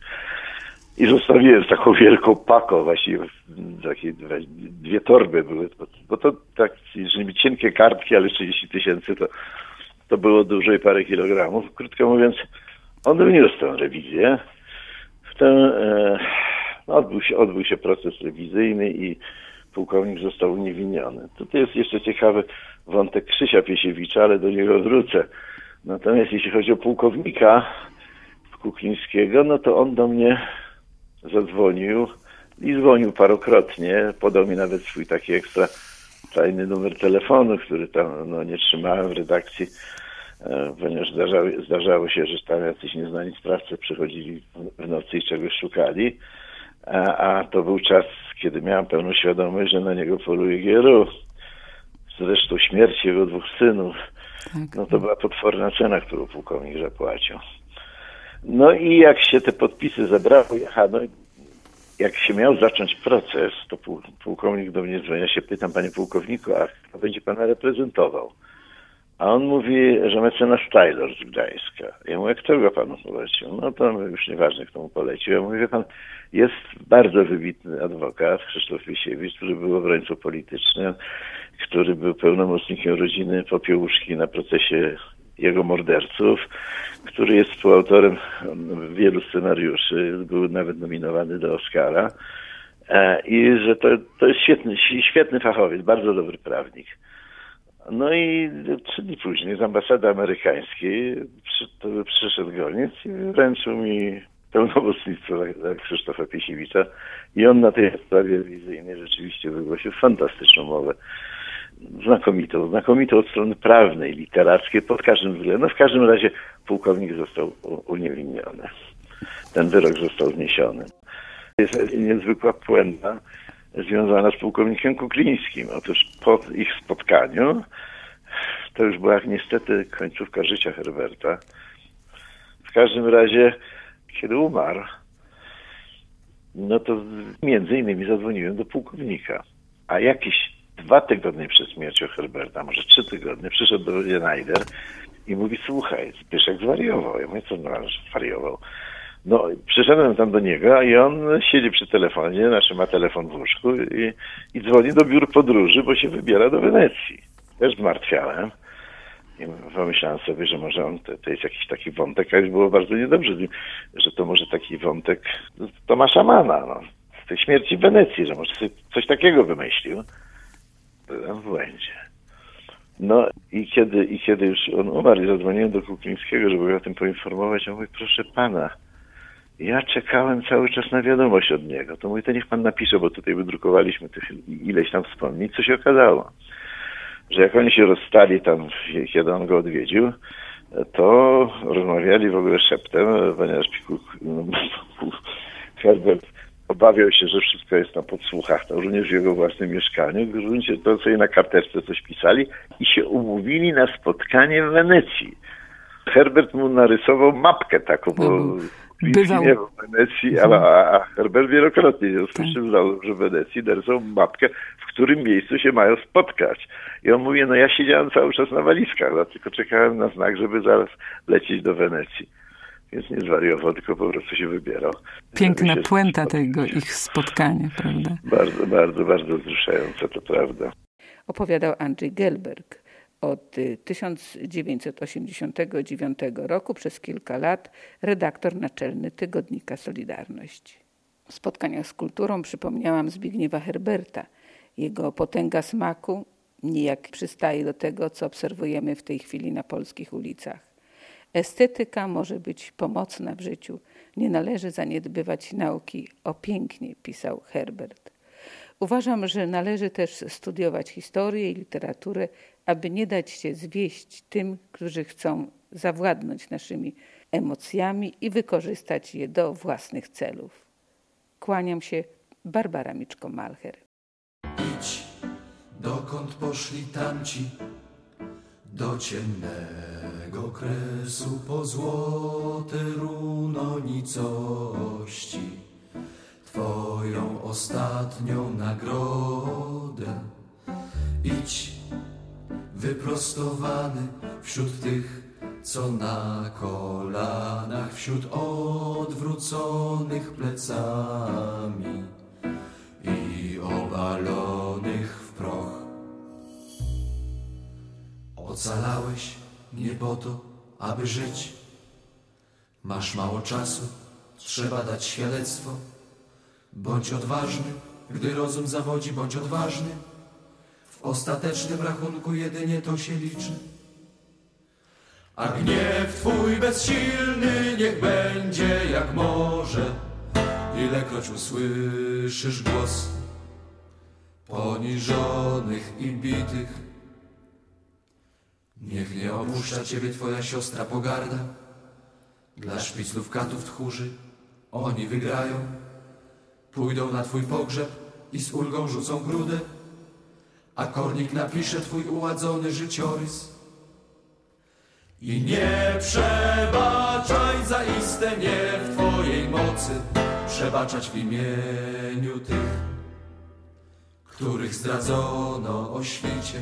i zostawiłem taką wielką paką, właściwie takie dwie torby były, bo to tak, jeżeli cienkie kartki, ale trzydzieści tysięcy, to, to było dużo i parę kilogramów. Krótko mówiąc, on wniósł tę rewizję. Wtem e, odbył się, odbył się proces rewizyjny i pułkownik został uniewinniony. Tutaj jest jeszcze ciekawy wątek Krzysia Piesiewicza, ale do niego wrócę. Natomiast jeśli chodzi o pułkownika Kuklińskiego, no to on do mnie zadzwonił i dzwonił parokrotnie. Podał mi nawet swój taki ekstra tajny numer telefonu, który tam no, nie trzymałem w redakcji, ponieważ zdarzały, zdarzało się, że tam jacyś nieznani sprawcy przychodzili w nocy i czegoś szukali, a, a to był czas, kiedy miałem pełną świadomość, że na niego poluje G R U. Zresztą śmierć jego dwóch synów, no to była potworna cena, którą pułkownik zapłacił. No i jak się te podpisy zebrały, aha, no jak się miał zacząć proces, to pułkownik do mnie dzwoni, ja się pytam, panie pułkowniku, a kto będzie pana reprezentował? A on mówi, że mecenas Taylor z Gdańska. Ja mówię, kto go panu polecił? No to już nieważne, kto mu polecił. Ja mówię, wie pan, jest bardzo wybitny adwokat, Krzysztof Piesiewicz, który był obrońcą politycznym, który był pełnomocnikiem rodziny Popiełuszki na procesie jego morderców, który jest współautorem wielu scenariuszy, był nawet nominowany do Oscara. I że to, to jest świetny, świetny fachowiec, bardzo dobry prawnik. No i trzy dni później z ambasady amerykańskiej przy, to przyszedł goniec i wręczył mi pełnomocnictwo Krzysztofa Piesiewicza i on na tej sprawie rewizyjnej rzeczywiście wygłosił fantastyczną mowę. Znakomitą, znakomitą od strony prawnej, literackiej, pod każdym względem. No w każdym razie pułkownik został uniewinniony. Ten wyrok został zniesiony. Jest niezwykła puenta związana z pułkownikiem Kuklińskim. Otóż po ich spotkaniu, to już była niestety końcówka życia Herberta, w każdym razie, kiedy umarł, no to między innymi zadzwoniłem do pułkownika, a jakiś dwa tygodnie przed śmiercią Herberta, może trzy tygodnie, przyszedł do mnie Najder i mówi, słuchaj, Zbyszek zwariował. Ja mówię, co znaczy, że zwariował? No, przyszedłem tam do niego i on siedzi przy telefonie, znaczy ma telefon w łóżku i, i dzwoni do biur podróży, bo się wybiera do Wenecji. Też zmartwiałem i pomyślałem sobie, że może on, to, to jest jakiś taki wątek, a już było bardzo niedobrze, że to może taki wątek Tomasza Manna, no, z tej śmierci w Wenecji, że może sobie coś takiego wymyślił. Byłem w błędzie. No i kiedy, i kiedy już on umarł i zadzwoniłem do Kuklińskiego, żeby go o tym poinformować, ja mówię, proszę pana, ja czekałem cały czas na wiadomość od niego. To mówię, to niech pan napisze, bo tutaj wydrukowaliśmy tych ileś tam wspomnień. Co się okazało? Że jak oni się rozstali tam, kiedy on go odwiedził, to rozmawiali w ogóle szeptem, ponieważ Herbert obawiał się, że wszystko jest na podsłuchach, to również w jego własnym mieszkaniu. W gruncie to sobie na karteczce coś pisali i się umówili na spotkanie w Wenecji. Herbert mu narysował mapkę taką, bo bywał nie w Wenecji, ale a, a Herbert wielokrotnie w związku z czym znał, że w Wenecji narysował mapkę, w którym miejscu się mają spotkać. I on mówi, no ja siedziałem cały czas na walizkach, no, tylko czekałem na znak, żeby zaraz lecieć do Wenecji. Więc nie zwariował, tylko po prostu się wybierał. Piękna puenta tego ich spotkania, prawda? Bardzo, bardzo, bardzo wzruszające, to prawda. Opowiadał Andrzej Gelberg. Od tysiąc dziewięćset osiemdziesiątego dziewiątego roku przez kilka lat redaktor naczelny tygodnika Solidarność. W spotkaniach z kulturą przypomniałam Zbigniewa Herberta. Jego potęga smaku nijak przystaje do tego, co obserwujemy w tej chwili na polskich ulicach. Estetyka może być pomocna w życiu. Nie należy zaniedbywać nauki o pięknie, pisał Herbert. Uważam, że należy też studiować historię i literaturę, aby nie dać się zwieść tym, którzy chcą zawładnąć naszymi emocjami i wykorzystać je do własnych celów. Kłaniam się, Barbara Miczko-Malcher. Idź, dokąd poszli tamci, do ciemnego kresu po złote runo nicości, twoją ostatnią nagrodę. Idź, wyprostowany wśród tych, co na kolanach, wśród odwróconych plecami i obalonych w proch. Ocalałeś nie po to, aby żyć. Masz mało czasu, trzeba dać świadectwo. Bądź odważny, gdy rozum zawodzi, bądź odważny. W ostatecznym rachunku jedynie to się liczy. A gniew twój bezsilny niech będzie jak morze. Ilekroć usłyszysz głos poniżonych i bitych, niech nie opuszcza ciebie twoja siostra pogarda. Dla szpiclów katów tchórzy oni wygrają. Pójdą na twój pogrzeb i z ulgą rzucą grudę, a kornik napisze twój uładzony życiorys. I nie przebaczaj, zaiste nie w twojej mocy przebaczać w imieniu tych, których zdradzono o świcie.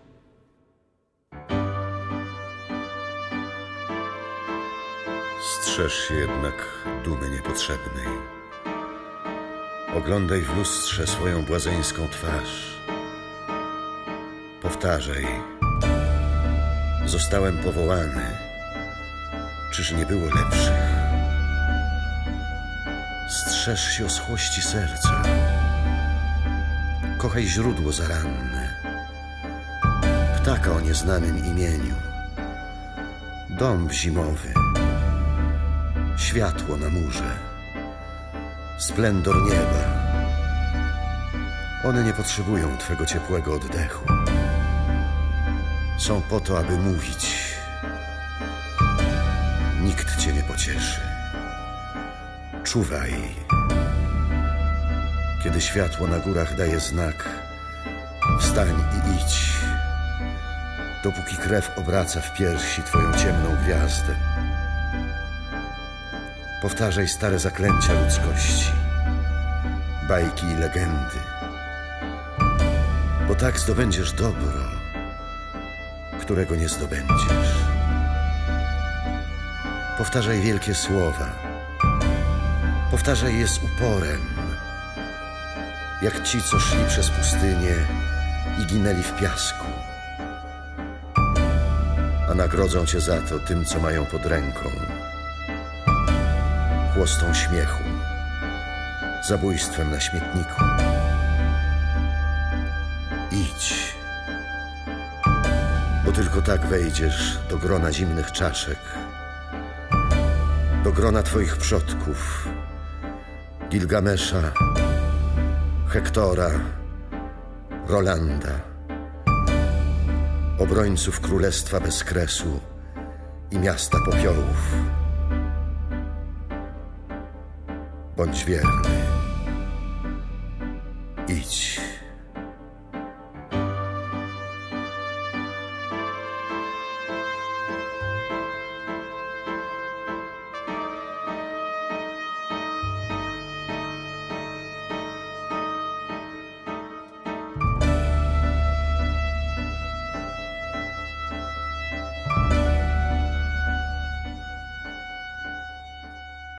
Strzeż się jednak dumy niepotrzebnej. Oglądaj w lustrze swoją błazeńską twarz. Powtarzaj: zostałem powołany. Czyż nie było lepszych? Strzeż się oschłości serca. Kochaj źródło zaranne, ptaka o nieznanym imieniu, dąb zimowy, światło na murze, splendor nieba. One nie potrzebują twego ciepłego oddechu. Są po to, aby mówić. Nikt cię nie pocieszy. Czuwaj. Kiedy światło na górach daje znak, wstań i idź, dopóki krew obraca w piersi twoją ciemną gwiazdę. Powtarzaj stare zaklęcia ludzkości, bajki i legendy. bo tak zdobędziesz dobro, którego nie zdobędziesz. Powtarzaj wielkie słowa, powtarzaj je z uporem, jak ci, co szli przez pustynię i ginęli w piasku, a nagrodzą cię za to tym, co mają pod ręką, chłostą śmiechu, zabójstwem na śmietniku. Idź, bo tylko tak wejdziesz do grona zimnych czaszek, do grona twoich przodków, Gilgamesza, Hektora, Rolanda, obrońców królestwa bez kresu i miasta popiołów. Bądź wierny. Idź.